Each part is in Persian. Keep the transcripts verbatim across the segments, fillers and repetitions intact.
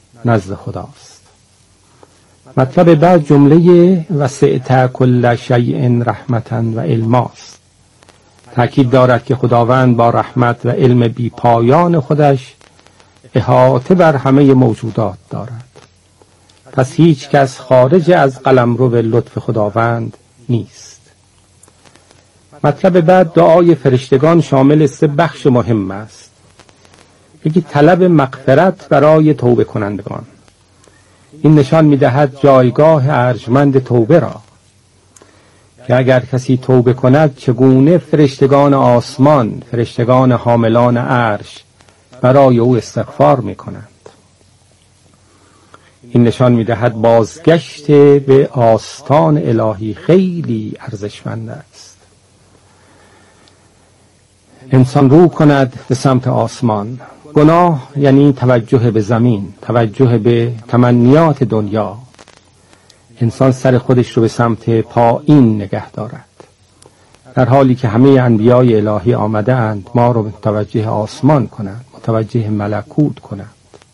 نزد خداست. مطلب بعد جمله وسعت کل شیء رحمتا و علماست. تأکید دارد که خداوند با رحمت و علم بی پایان خودش احاطه بر همه موجودات دارد. پس هیچ کس خارج از قلمرو لطف خداوند نیست. مطلب بعد دعای فرشتگان شامل سه بخش مهم است. یکی طلب مغفرت برای توبه کنندگان. این نشان می‌دهد جایگاه ارجمند توبه را که اگر کسی توبه کند چگونه فرشتگان آسمان، فرشتگان حاملان عرش برای او استغفار می‌کنند. این نشان می‌دهد بازگشت به آستان الهی خیلی ارزشمند است. انسان رو کند به سمت آسمان. گناه یعنی توجه به زمین، توجه به تمنیات دنیا. انسان سر خودش رو به سمت پایین نگه دارد، در حالی که همه انبیای الهی آمده اند ما رو متوجه آسمان کنند، متوجه ملکوت کنند.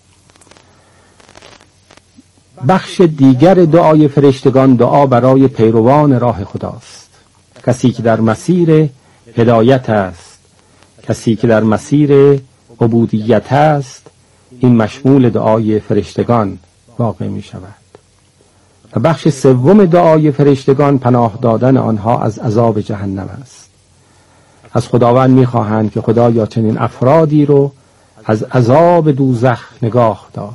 بخش دیگر دعای فرشتگان دعا برای پیروان راه خداست. کسی که در مسیر هدایت است، کسی که در مسیر عبودیت است، این مشمول دعای فرشتگان واقع می شود. و بخش سوم دعای فرشتگان پناه دادن آنها از عذاب جهنم است. از خداوند می خواهند که خدایا چنین افرادی رو از عذاب دوزخ نگاه دار.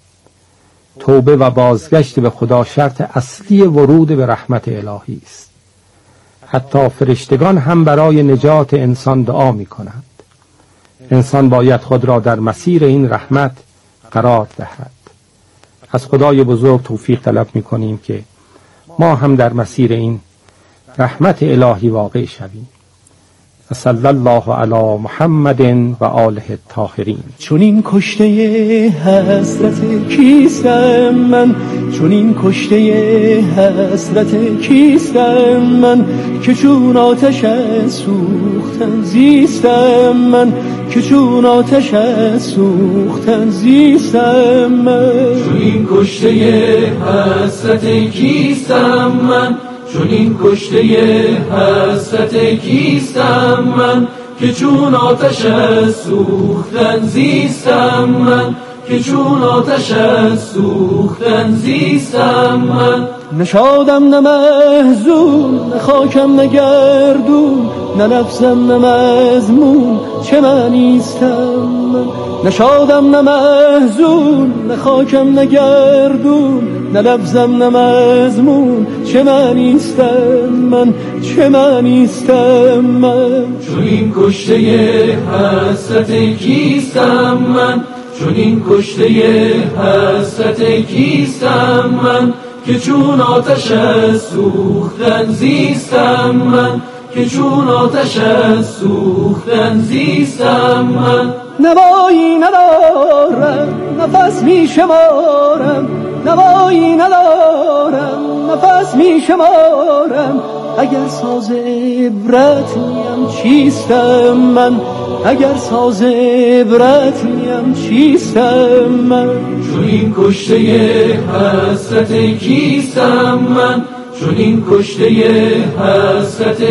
توبه و بازگشت به خدا شرط اصلی ورود به رحمت الهی است. حتی فرشتگان هم برای نجات انسان دعا می کنند. انسان باید خود را در مسیر این رحمت قرار دهد. از خدای بزرگ توفیق طلب می کنیم که ما هم در مسیر این رحمت الهی واقع شویم. صلی الله علی محمد و آله الطاهرین. چون این کشته حسرت کیستم من، چون این کشته حسرت کیستم من، که چون آتش از سوختن زیستم من، که چون آتش از سوختن زیستم من. چون این کشته حسرت کیستم من، چون این کشته حسرت کیستم من، که چون آتش از سوختن زیستم من، که چون آتش از سوختن زیستم من. نشادم نه محزون، نه خاکم نه گردون، نه نفسم نه مذموم، چه معنیستم من. نشادم نه محزون، نه خاکم نه گردون، نه لفظم نه مضمون، چه معنیستم من، چه معنیستم من. چون این کشته حسرت کیستم من، چون این کشته حسرت کیستم من، که چون آتش از سوختن زیستم من، که چون آتش از سوختن زیستم من. نوایی ندارم نفس می شمارم، نوایی ندارم نفس می شمارم، اگر ساز عبرت نیم چیستم من، اگر ساز عبرت نیم چیستم من. چون این کشته حسرت کیستم من، چون این کشته حسرت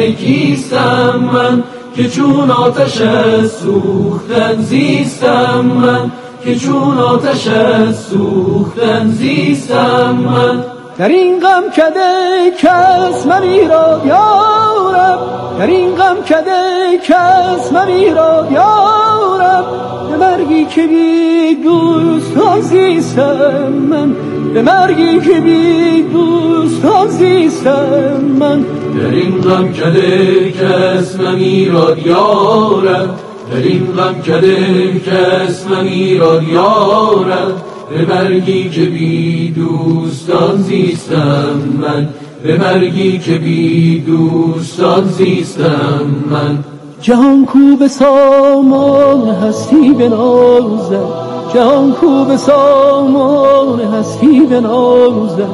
کیستم من، که چون آتش از سوختن زیستم من، که چون آتش از سوختن زیستم من. در این غم کده کس ممی را یارم، در این غم کده کس ممی را یارم، به مرگی که بی دوستان زیستم من، به مرگی که بی دوستان زیستم من. در این غم کده کس ممی را یارم، در این غم کده کس ممی را یارم، به مرگی که بی دوستان زیستم من، به مرگی که بی دوستان زیستم من. جهان کو به سامان هستی بنازد، جهان کو به سامان هستی بنازد،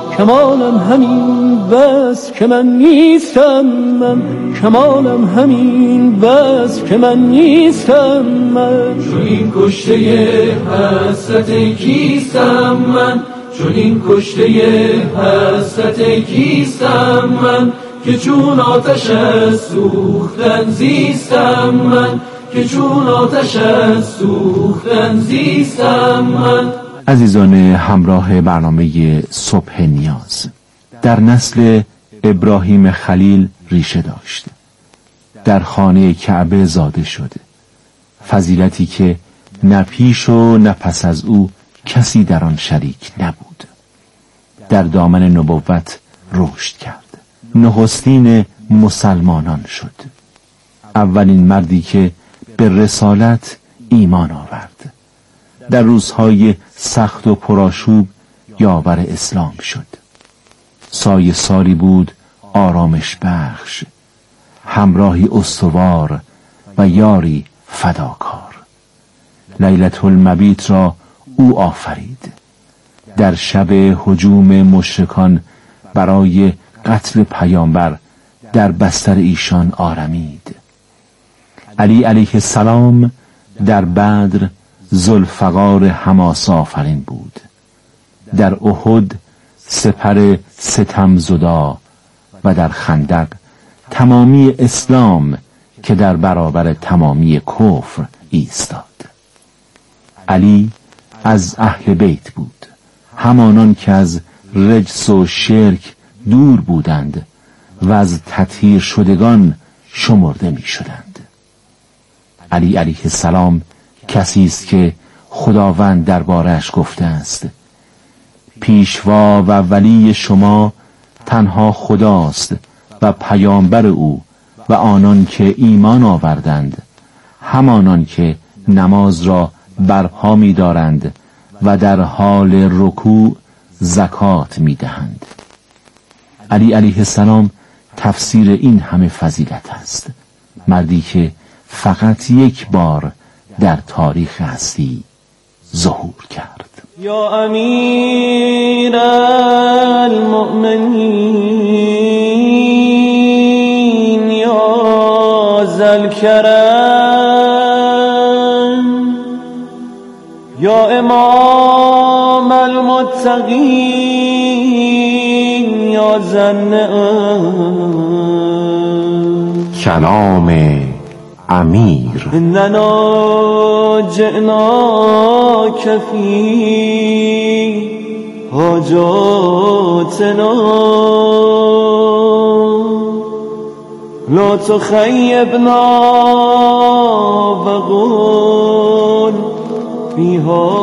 کمالم همین بس که من نیستم من، کمالم همین بس که من نیستم من. چون این کشته حسرت کیستم من، چون این کشته حسرت کیستم من، که چون آتش از سوختن زیستم من، که چون آتش از سوختن زیستم من. عزیزان همراه برنامه صبح نیاز، در نسل ابراهیم خلیل ریشه داشت، در خانه کعبه زاده شد، فضیلتی که نه پیش و نه پس از او کسی در آن شریک نبود. در دامن نبوت رشد کرد، نخستین مسلمانان شد، اولین مردی که به رسالت ایمان آورد، در روزهای سخت و پرآشوب یاور اسلام شد. سایه ساری بود آرامش بخش، همراهی استوار و یاری فداکار. لیلة المبیت را او آفرید، در شب هجوم مشرکان برای قتل پیامبر در بستر ایشان آرمید. علی علیه السلام در بدر ذوالفقار حماس آفرین بود، در احد سپر ستم زدا و در خندق تمامی اسلام که در برابر تمامی کفر ایستاد. علی از اهل بیت بود، همانان که از رجس و شرک دور بودند و از تطهیر شدگان شمرده می شدند. علی علیه السلام کسی است که خداوند دربارش گفته است: پیشوا و ولی شما تنها خداست و پیامبر او و آنان که ایمان آوردند، همانان که نماز را برپا می دارند و در حال رکوع زکات می دهند. علی علیه السلام تفسیر این همه فضیلت است، مردی که فقط یک بار در تاریخ هستی ظهور کرد. یا امیر المؤمنین یا ذوالکرم یا امام المتقین یا ذوالنعم. کلام امیر. اننا جئناک فی حاجاتنا لا تخیبنا وقل فیها.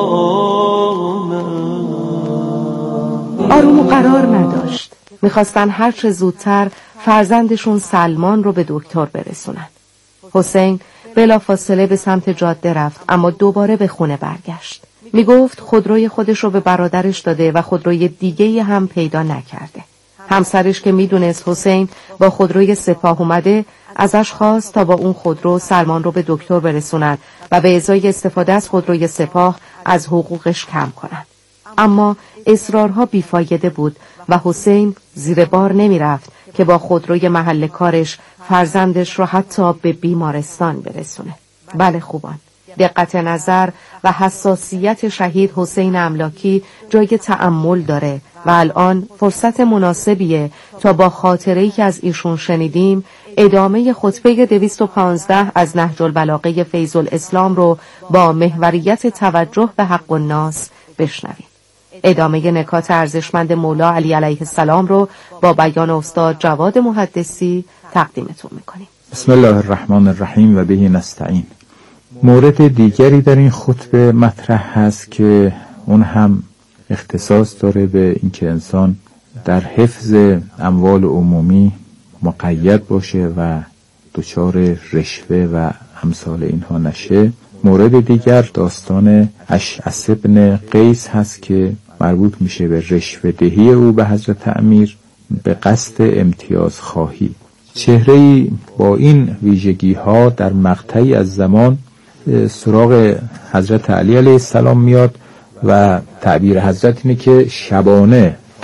آروم و قرار نداشت، میخواستن هر چه زودتر فرزندشون سلمان رو به دکتر برسونن. حسین بلافاصله به سمت جاده رفت، اما دوباره به خونه برگشت. میگفت خودروی خودش رو به برادرش داده و خودروی دیگه‌ای هم پیدا نکرده. همسرش که میدونست حسین با خودروی سپاه اومده، ازش خواست تا با اون خودرو سلمان رو به دکتر برسونن و به ازای استفاده از خودروی سپاه از حقوقش کم کنن. اما اصرارها بیفایده بود و حسین زیر بار نمی رفت که با خودروی محل کارش فرزندش رو حتی به بیمارستان برسونه. بله خوبان، دقت نظر و حساسیت شهید حسین املاکی جای تأمل داره و الان فرصت مناسبیه تا با خاطره‌ای که از ایشون شنیدیم ادامه خطبه دویست و پانزده از نهج البلاغه فیض الاسلام رو با محوریت توجه به حق الناس بشنویم. ادامه نکات ارزشمند مولا علی علیه السلام رو با بیان استاد جواد محدثی تقدیمتون میکنیم. بسم الله الرحمن الرحیم و به نستعین. مورد دیگری در این خطبه مطرح هست که اون هم اختصاص داره به اینکه انسان در حفظ اموال عمومی مقید باشه و دچار رشوه و امثال اینها نشه. مورد دیگر داستان اشعث بن قیس هست که مربوط میشه به رشوه دهی او به حضرت امیر به قصد امتیاز خواهی. چهره‌ای با این ویژگی ها در مقطعی از زمان سراغ حضرت علی علیه السلام میاد و تعبیر حضرت اینه که شبانه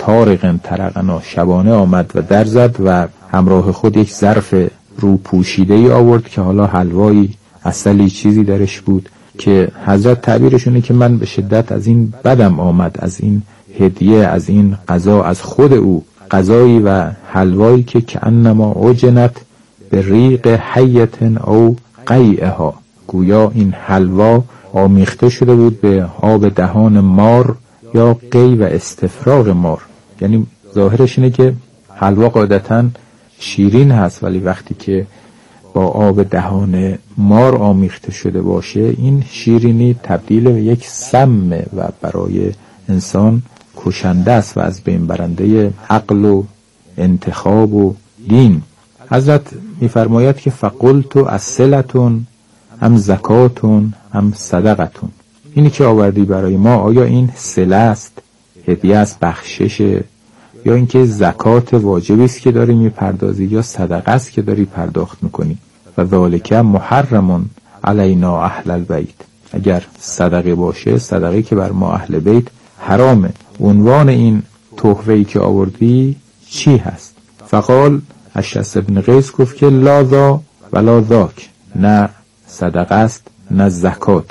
طارق طرقنا شبانه آمد و در زد و همراه خود یک ظرف رو پوشیده ای آورد که حالا حلوایی عسلی چیزی درش بود که حضرت تعبیرشونه که من به شدت از این بدم آمد، از این هدیه، از این غذا، از خود او، غذایی و حلوایی که کأنما عجنت به ریق حیت او قیعها، گویا این حلوا آمیخته شده بود به آب دهان مار یا قی و استفراغ مار. یعنی ظاهرش اینه که حلوا قاعدتاً شیرین هست، ولی وقتی که با آب دهان مار آمیخته شده باشه این شیرینی تبدیل به یک سم و برای انسان کشنده است و از بین برنده عقل و انتخاب و دین. حضرت میفرماید که فقلت الصلتون ام زکاتون ام صدقتون، اینی که آوردی برای ما آیا این صله است، هدیه است، بخششه، یا اینکه زکات واجبی است که داری میپردازی، یا صدقه است که داری پرداخت میکنی. و ذالک محرم علینا اهل البیت، اگر صدقه باشه، صدقه که بر ما اهل بیت حرامه. عنوان این تحفه‌ای که آوردی چی هست؟ فقال اشعث ابن قیس گفت که لا ذا ولا ذاک، نه صدقه است نه زکات،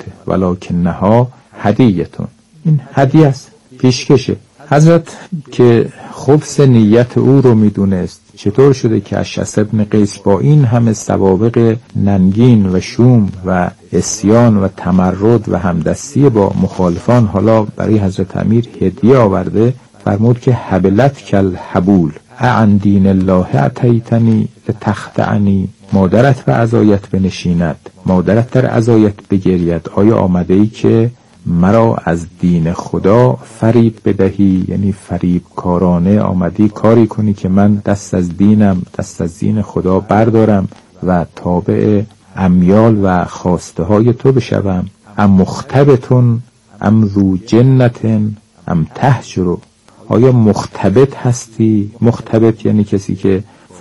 ولکنها هدیه‌تون، این هدیه است، پیشکشه. حضرت که خبث نیت او رو میدونست، چطور شده که اشعث ابن قیس با این همه سوابق ننگین و شوم و عصیان و تمرد و همدستی با مخالفان حالا برای حضرت امیر هدیه آورده؟ فرمود که حبلت کل حبول اعن دین الله اتیتنی لتخدعنی، مادرت به عزایت بنشیند، مادرت در عزایت بگرید، آیا آمده ای که مرا از دین خدا فریب بدهی؟ یعنی فریب کارانه آمدی کاری کنی که من دست از دینم، دست از دین خدا بردارم و تابع امیال و خواسته های تو بشوم. ام مختبتون ام ذو جنتن ام تهجرو، آیا مختبت هستی؟ مختبت یعنی کسی که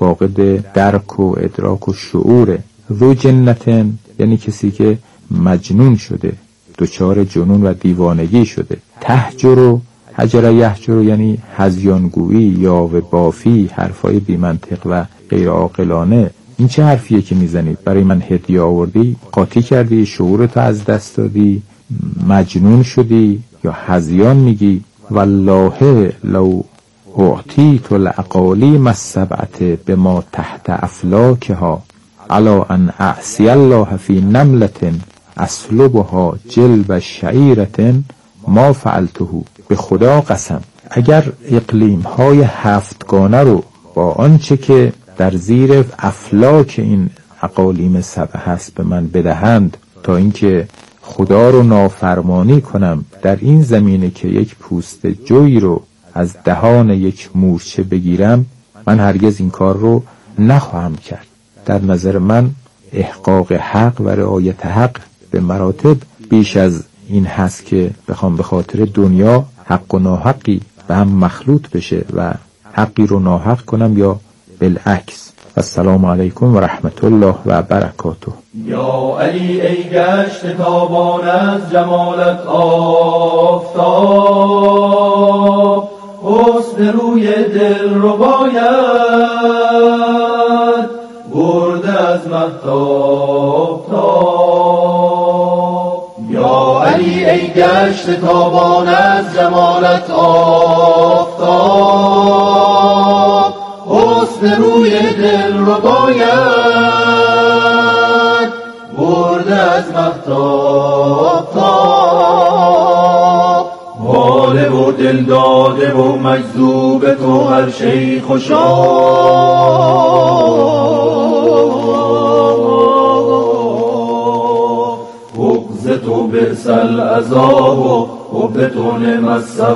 فاقد درک و ادراک و شعوره. ذو جنتن یعنی کسی که مجنون شده، دچار جنون و دیوانگی شده. تهجرو، هجر یهجرو یعنی هذیانگویی یا و بافی، حرفای بی منطق و غیر عاقلانه. این چه حرفیه که میزنید؟ برای من هدیه آوردی، قاطی کردی، شعورتو از دست دادی، مجنون شدی یا هذیان میگی؟ والله لو اعطیت الاقالیم السبعه بما تحت افلاکها علی ان اعصی الله فی نملة اسلبها جلب شعیرة ما فعلته. به خدا قسم اگر اقلیم های هفتگانه رو با آنچه که در زیر افلاک این اقالیم سبع هست به من بدهند تا اینکه خدا رو نافرمانی کنم در این زمینه که یک پوست جوی رو از دهان یک مورچه بگیرم، من هرگز این کار رو نخواهم کرد. در نظر من احقاق حق و رعایت حق به مراتب بیش از این هست که بخوام به خاطر دنیا حق و ناحقی به هم مخلوط بشه و حقی رو ناحق کنم یا بالعکس. السلام علیکم و رحمت الله و برکاته. یا علی ای گشت تابان از جمالت آفتاب، حسن روی دل رو باید برده از مهتاب تاب. یا علی ای گشت تابان از جمالت آفتاب، حسن روی دل رو باید برده از مهتاب تاب. حال و دل داده و مجذوب تو هر شی خوشا، بغض تو بئس العذاب و حب تو نعم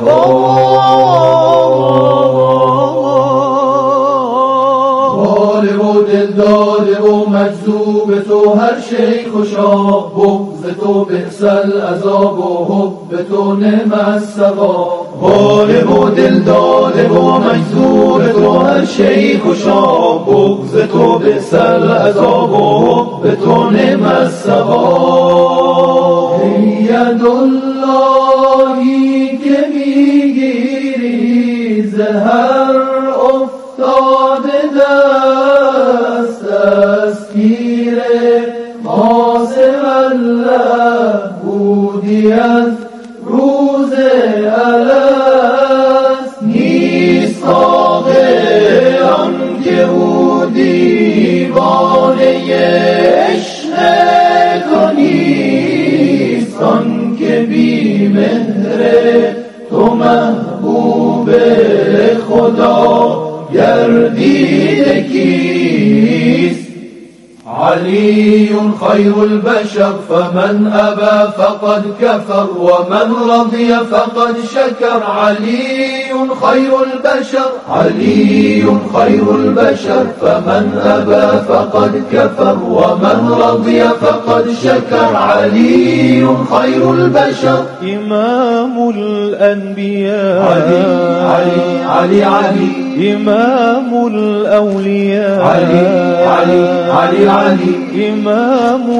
الثواب. و دل داده و مجذوب تو هر شی خوشا، بغض تو بئس العذاب و حب تو نعم الثواب. حال و دل داده و مجذوب تو هر شی خوشا، بغض تو بئس العذاب و حب تو نعم الثواب. ید اللهی که میگیری ز هر افتاده دست دستگیر ماسمله بودی از روز الست نیست آقه آن که بودی بانه عشق تو نیست آن که بی مهر تو محبوب خدا گردیده کیست علی خیر البشر فمن ابى فقد كفر ومن رضي فقد شكر علي خير البشر علي خير البشر فمن ابى فقد كفر ومن رضي فقد شكر علي خير البشر إمام الأنبياء علي علي علي علي إمام الأولياء علي علي علي علي إمام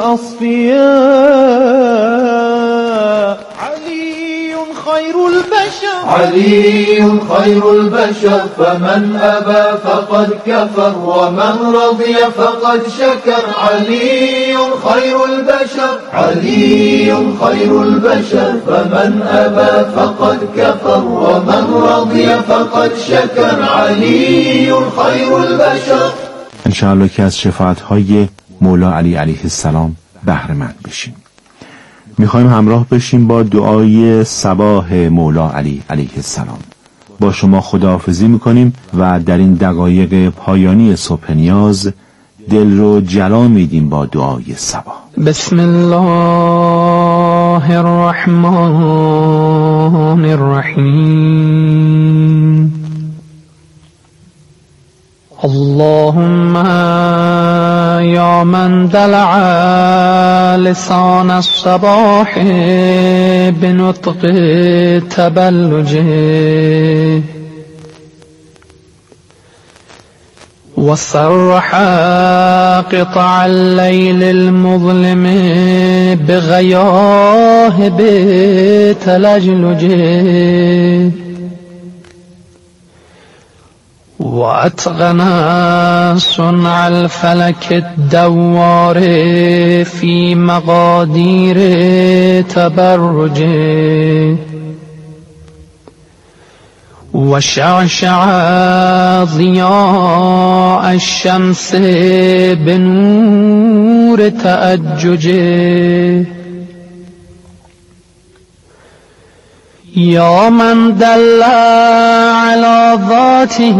الأصفياء علي خير البشر علي خير البشر فمن أبى فقد كفر ومن رضي فقد شكر علي خير البشر علي خير البشر فمن أبى فقد كفر ومن رضي فقد شكر علي خير البشر. انشاءالله که از شفاعت‌های مولا علی علیه السلام بهره مند بشیم. میخوایم همراه بشیم با دعای صباح مولا علی علیه السلام. با شما خداحافظی میکنیم و در این دقایق پایانی صبح نیاز دل رو جلا میدیم با دعای صباح. بسم الله الرحمن الرحیم. اللهم یا من دلع لسان الصباح بنطق تبلجه وصرح قطع الليل المظلم بغياهب تلجلجه وأتقن صنع الفلك الدوار في مقادير تبرجه وشعشع ضياء الشمس بنور تأججه يا من دل على ذاته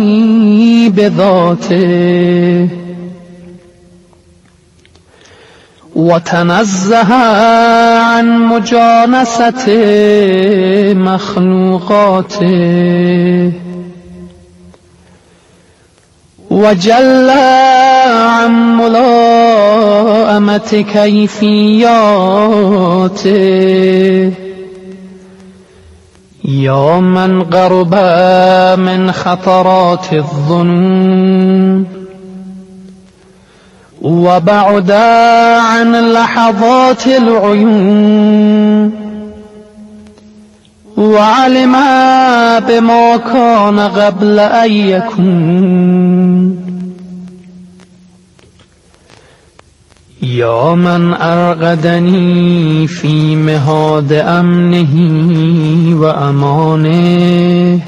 بذاته وتنزه عن مجانسة مخلوقاته وجل عن ملائمة كيفياته يا من قرب من خطرات الظنون وبعد عن لحظات العيون وعلم بما كان قبل أن يكون يا من أرغدني في مهاد أمنه وأمانه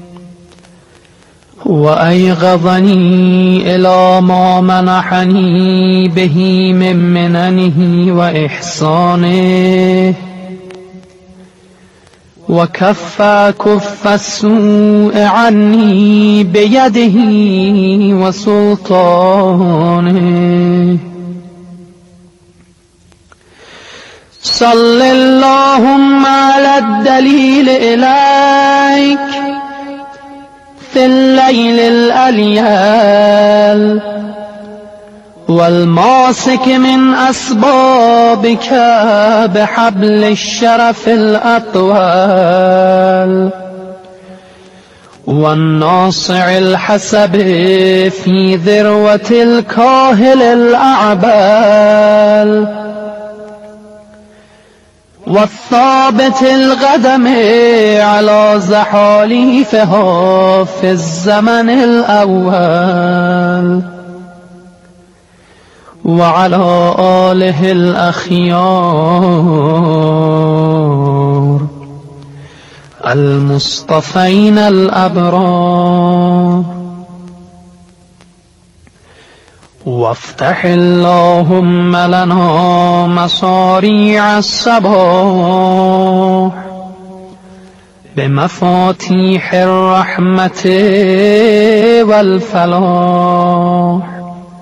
وأيقظني إلى ما منحني به من مننه وإحسانه وكف كف السوء عني بيده وسلطانه صل اللهم على الدليل إليك في الليل الأليال والماسك من أسبابك بحبل الشرف الأطوال والناصع الحسب في ذروة الكاهل الأعبال والثابت القدم على زحاليفها في الزمن الأول وعلى آله الأخيار المصطفين الأبرار وافتح اللهم لنا مصاريع الصباح بمفاتيح الرحمة والفلاح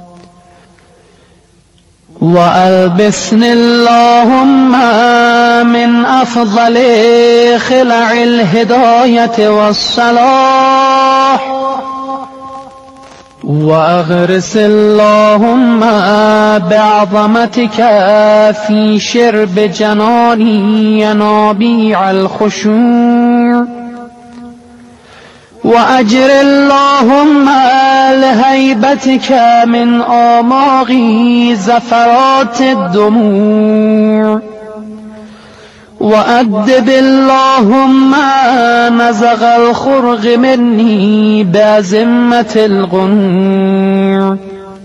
وألبسني اللهم من أفضل خلع الهداية والصلاح وأغرس اللهم بعظمتك في شرب جناني ينابيع الخشوع وأجر اللهم لهيبتك من آماغي زفرات الدموع وأدب اللهم نزغ الخرق مني بأزمة الغنوع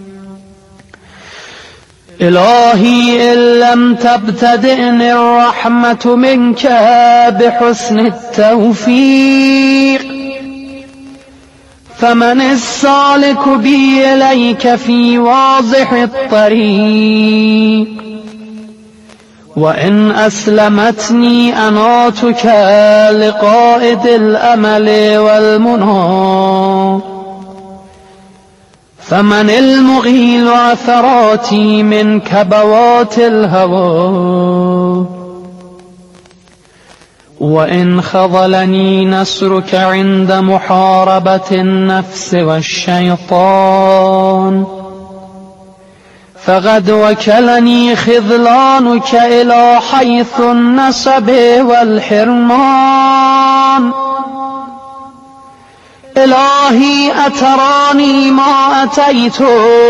إلهي إن لم تبتدئني الرحمة منك بحسن التوفيق فمن السالك بي إليك في واضح الطريق وإن أسلمتني أناتك لقائد الأمل والمنى فمن المغيل عثراتي من كبوات الهوى وإن خذلني نصرك عند محاربة النفس والشيطان فقد وكلني خذلانك إلى حيث النسب والحرمان إلهي أتراني ما أتيتك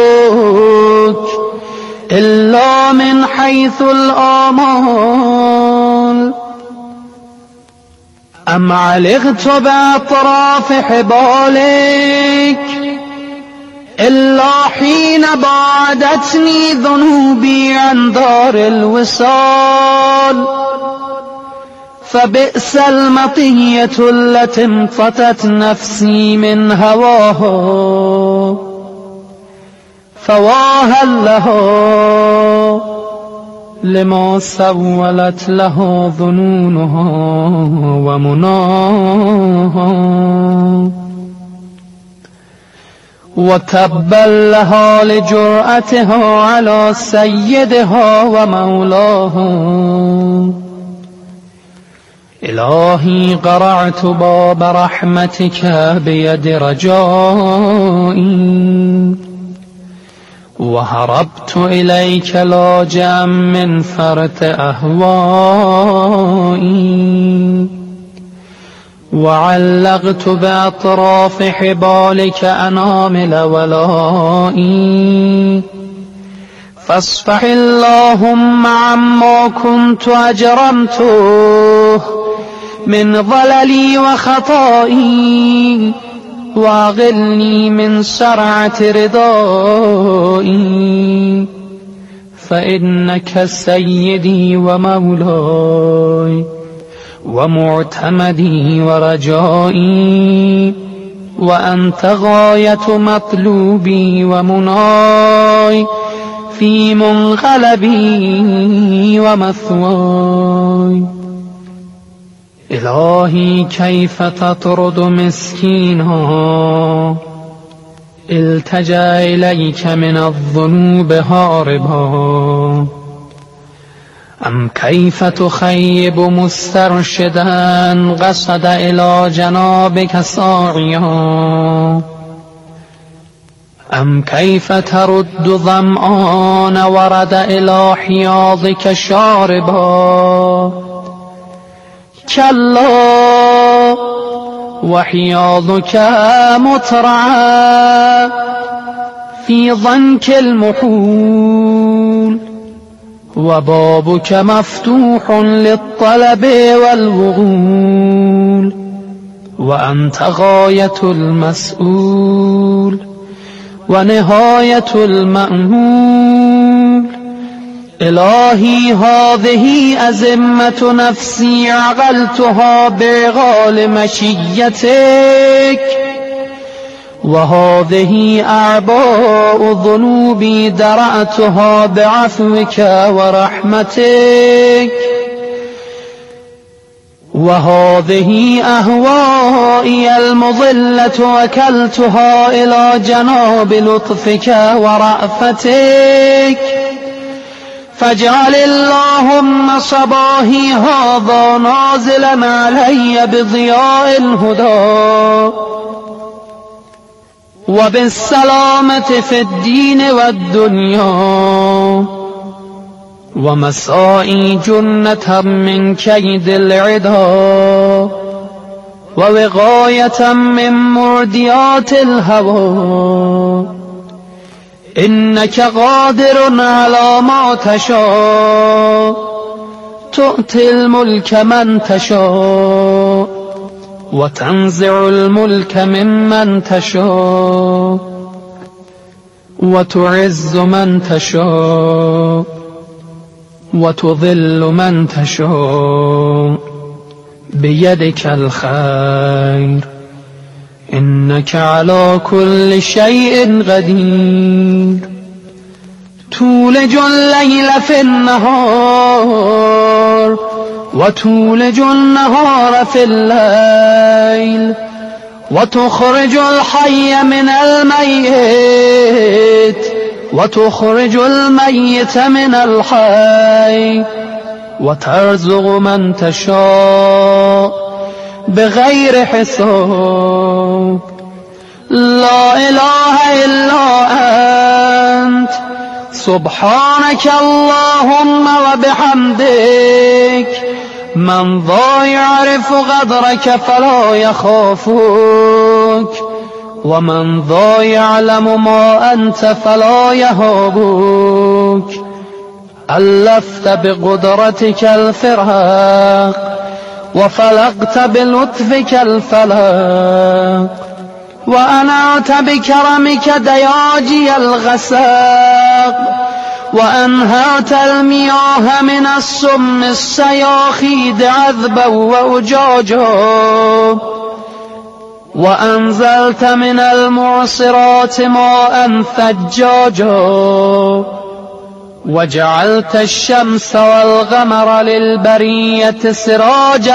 إلا من حيث الآمال أم علقت بأطراف حبالك إلا حين بعدتني ذنوبي عن دار الوصال فبئس المطية التي انفتت نفسي من هواها فواها لها لما سولت له ظنونها ومناها وتبا لها لجرأتها على سيدها ومولاها إلهي قرعت باب رحمتك بيد رجائي وهربت إليك لاجئا من فرط أهوائي وعلقت بأطراف حبالك أنامل ولائي فاصفح اللهم عما كنت أجرمته من ضللي وخطائي واغلني من سرعة رضائي فإنك سيدي ومولاي ومعتمدي ورجائي وأنت غاية مطلوبي ومناي في منقلبي ومثواي إلهي كيف تطرد مسكينا التجأ إليك من الذنوب هاربا أم كيف تخيب مسترشدا قصد إلى جنابك ساعيا أم كيف ترد ظمآن ورد إلى حياضك شاربا كلا وحياضك مترعى في ضنك المحول وبابك مفتوح للطلب والوغول وأنت غاية المسؤول ونهاية المأمول. إلهي هذه أزمة نفسي عقلتها بعقال مشيتك، وهذه أعباء ذنوبي درأتها بعفوك ورحمتك، وهذه أهوائي المضلة وكلتها إلى جناب لطفك ورأفتك. فاجعل اللهم صباحي هذا نازلا علي بضياء الهدى وبالسلامة في الدين والدنيا، ومسائي جنة من كيد العدا ووقاية من مرديات الهوى. إنك قادر على ما تشاء، تؤتي الملك من تشاء وتنزع الملك ممن تشاء وتعز من تشاء وتذل من تشاء بيدك الخير، إنك على كل شيء قدير. تولج الليل في النهار وتولج النهار في الليل، وتخرج الحي من الميت وتخرج الميت من الحي، وترزق من تشاء بغير حساب. لا إله إلا أنت سبحانك اللهم وبحمدك. من ذا يعرف قدرك فلا يخافك، ومن ذا يعلم ما أنت فلا يهابك. ألفت بقدرتك الفراق وفلقت بلطفك الفلاق، وأنعت بكرمك دياجي الغساق، وأنهرت المياه من السم السياخيد عذبا وأجاجا، وأنزلت من المعصرات ماء ثجاجا، وجعلت الشمس والقمر للبرية سراجا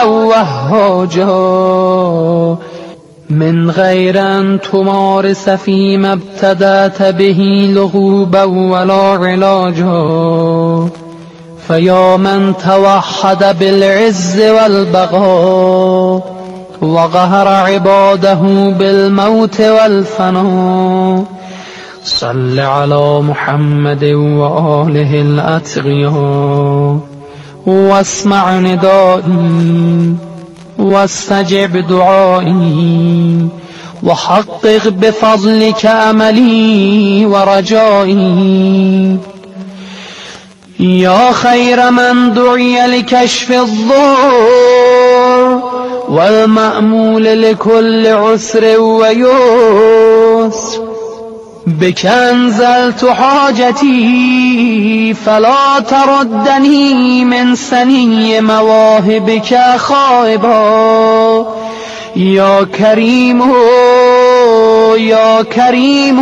وهاجا، من غير أن تمارس فيما ابتدأت به لغوبا ولا علاجا. فيا من توحد بالعز والبقاء وقهر عباده بالموت والفناء، صل على محمد وآله الأتقياء، واسمع ندائي واستجب دعائي، وحقق بفضلك أملي ورجائي. يا خير من دعي لكشف الضر والمأمول لكل عسر ويسر، بك أنزلت حاجتي فلا تردني من سني مواهبك خائبا. يا كريم يا كريم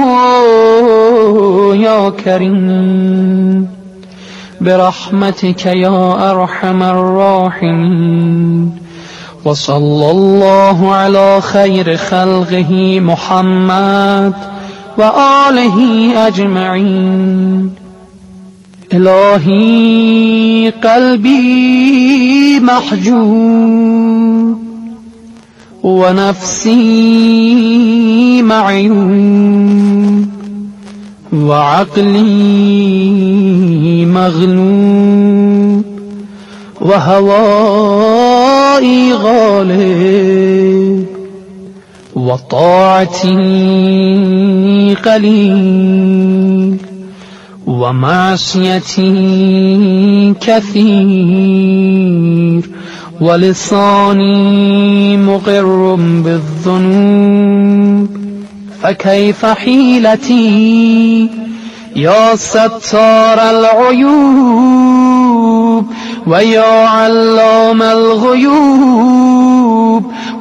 يا كريم برحمتك يا أرحم الراحمين. وصلى الله على خير خلقه محمد وآله أجمعين. إلهي قلبي محجوب ونفسي معيوب وعقلي مغلوب وهوائي غالب وطاعتي قليل ومعصيتي كثير ولساني مقر بالذنوب فكيف حيلتي يا ستار العيوب ويا علام الغيوب